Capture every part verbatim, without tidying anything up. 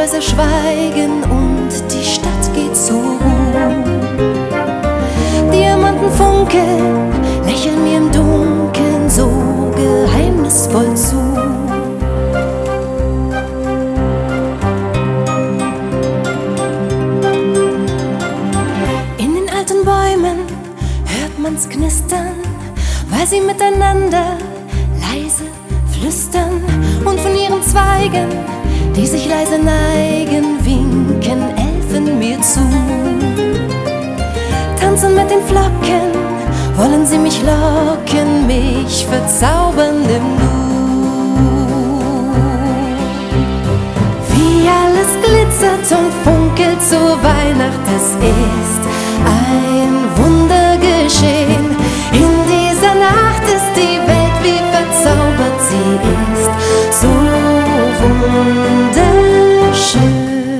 Häuser schweigen und die Stadt geht zur Ruhe. Diamanten funkeln, lächeln mir im Dunkeln so geheimnisvoll zu. In den alten Bäumen hört man's knistern, weil sie miteinander leise flüstern, und von ihren Zweigen, die sich leise neigen, winken Elfen mir zu. Tanzen mit den Flocken, wollen sie mich locken, mich verzaubern im Nu. Wie alles glitzert und funkelt zur Weihnacht, es ist ein Wunder geschehen. In dieser Nacht ist die Welt wie verzaubert, sie ist so wunderschön.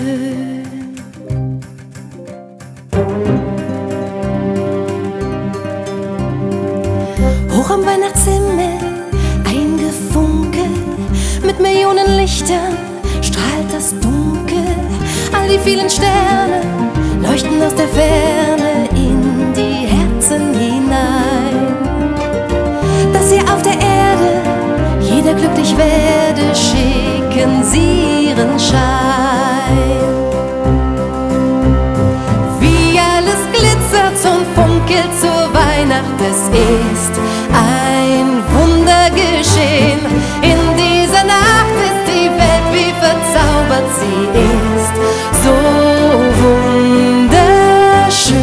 Hoch am Weihnachtshimmel ein Gefunkel, mit Millionen Lichtern strahlt das Dunkel. All die vielen Sterne leuchten aus der Ferne in die Herzen hinein. Dass hier auf der Erde jeder glücklich werde, schicken sie ihren Schein. Wie alles glitzert und funkelt zur Weihnacht, es ist ein Wunder geschehen. In dieser Nacht ist die Welt wie verzaubert, sie ist so wunderschön.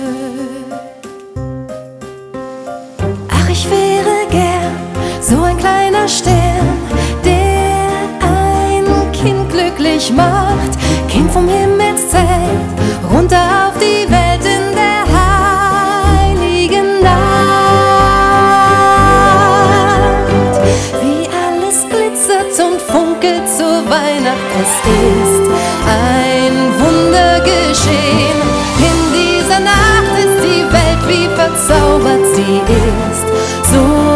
Ach, ich wäre gern so ein kleiner Stern, der ein Kind glücklich macht. Kind vom Himmelszelt, runter auf die Welt in der heiligen Nacht. Wie alles glitzert und funkelt zur Weihnacht, es ist ein Wunder geschehen. In dieser Nacht ist die Welt wie verzaubert, sie ist so